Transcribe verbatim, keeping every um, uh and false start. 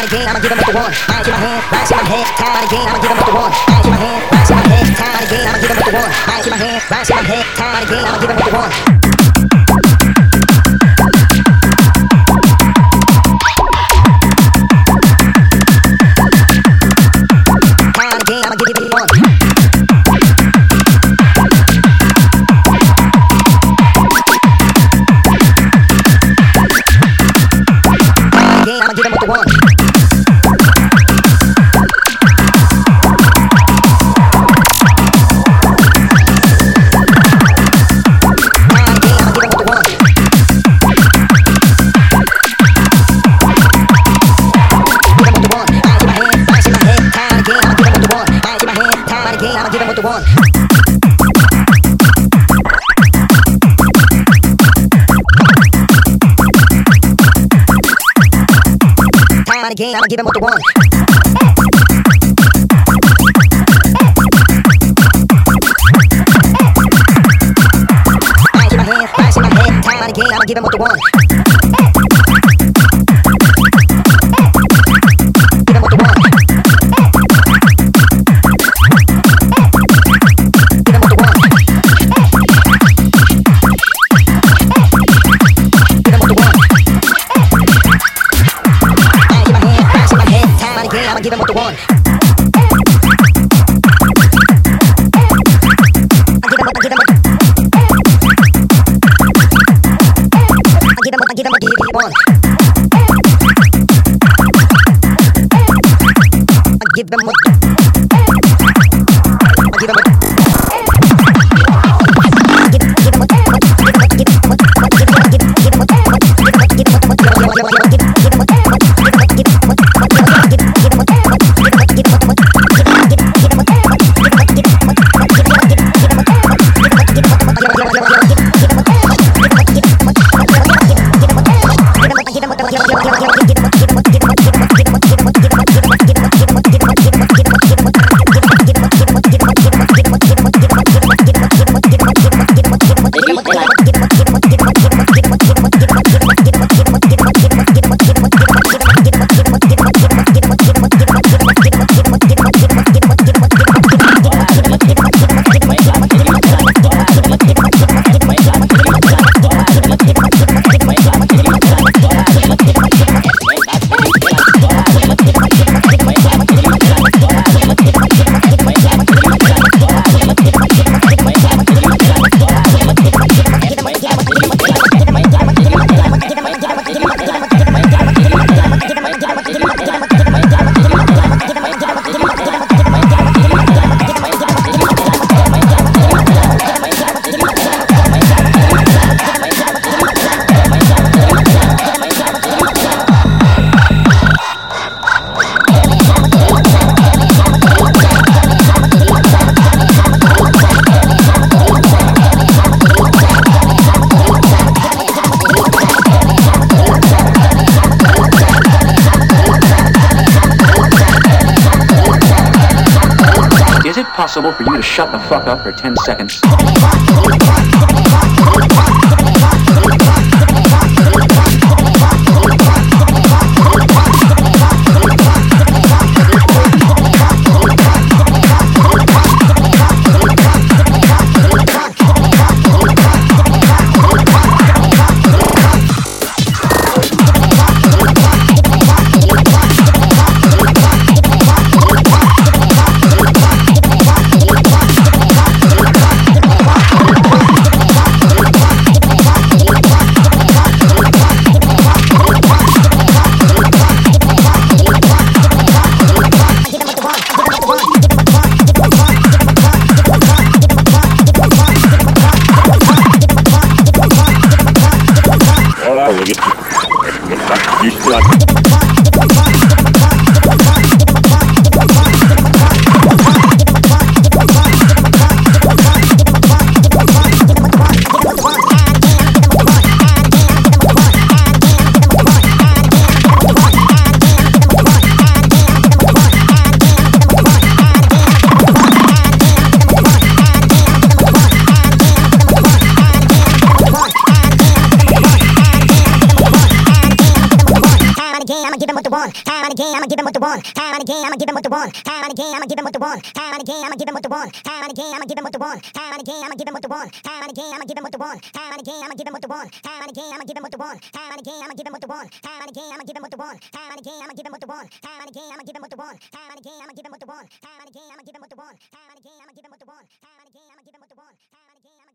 time again, I'ma give him what they want. Hands in my hand, rocks in my head, time again, I'ma give him what they want. Hands in my hand, rocks in my head, time again, I'ma give him what they want. Hands in my hand, rocks in my head, time again, I'ma give him what they want. Again, I'ma give him what they want. Hands in my hand, rocks in my head, time again, I'ma give him what they want. Give him what they want. Give him what they want. Give him what they want. I'ma give him what they want. I give him what, I give him what, I give him what he want. I give him what, I give him what. Is it possible for you to shut the fuck up for ten seconds? and again, I'ma give him what they want. Time and again, I'ma give him what they want. Time and again, I'ma give him what they want. Time and again, I'ma give him what they want. Time and again, I'ma give him what they want. Time and again, I'ma give him what they want. Time and again, I'ma give him what they want. Time and again, I'ma give him what they want. Time and again, I'ma give him what they want. Time and again, I'ma give him what they want. Time and again, I'ma give him what they want. Time and again, I'ma give him what they want. Time and again, I'ma give him what they want. Time and again, I'ma give him what they want. Time and again, I'ma give him what they want. Time and again, I'ma give him what they want. Time and again, I'ma give him what they want. Time and again, I'ma